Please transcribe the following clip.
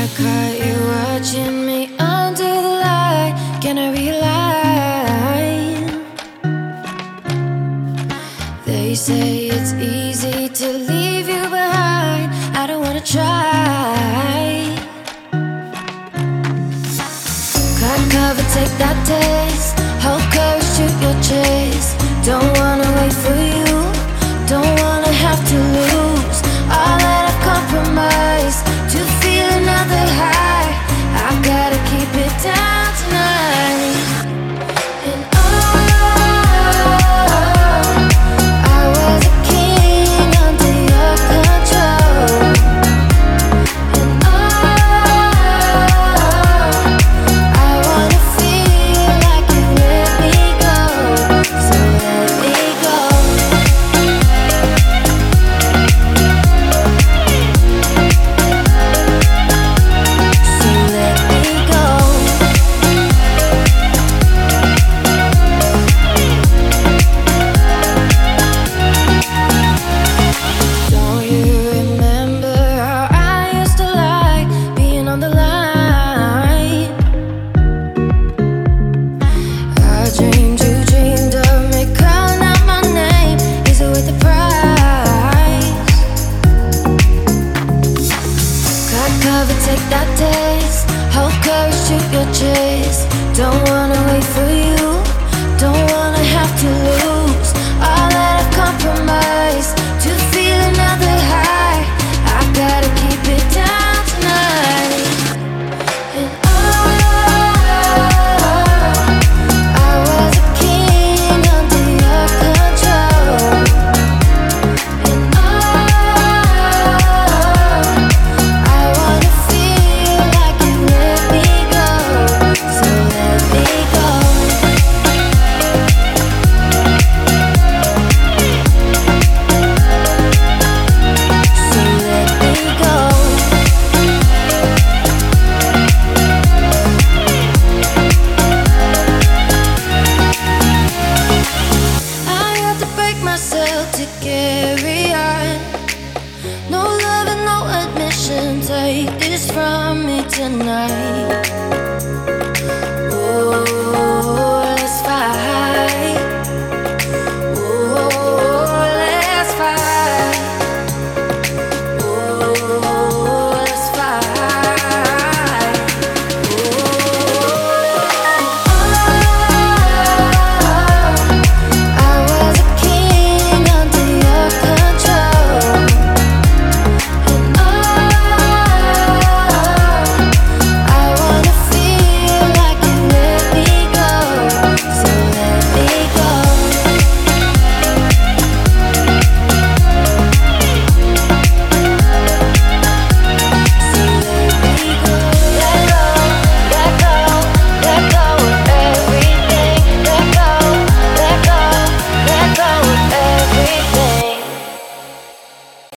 I caught you watching me under the light. Can I realize? They say it's easy to leave you behind. I don't wanna try. Crack cover, take that taste. Hold courage, shoot your chase. Don't wanna wait for you. Don't wanna have to lose all that I've compromised to feel another high. I gotta keep it down tonight. And I was a king under your control. And I wanna feel like you let me go. So let me go. So let me go. Don't you remember how I used to like being on the line? I dreamed you dreamed of me calling out my name. Is it worth the price? Crack cover, take that taste. Hold courage, shoot your chase. Don't wanna wait for you. Don't wanna have to lose all that I've compromised to feel another high. I gotta keep it down tonight. And I was a king under your control. And I wanna feel like you let me go. So let me go. So let me go. I have to break myself to carry on. No love and no admission. Take this from me tonight.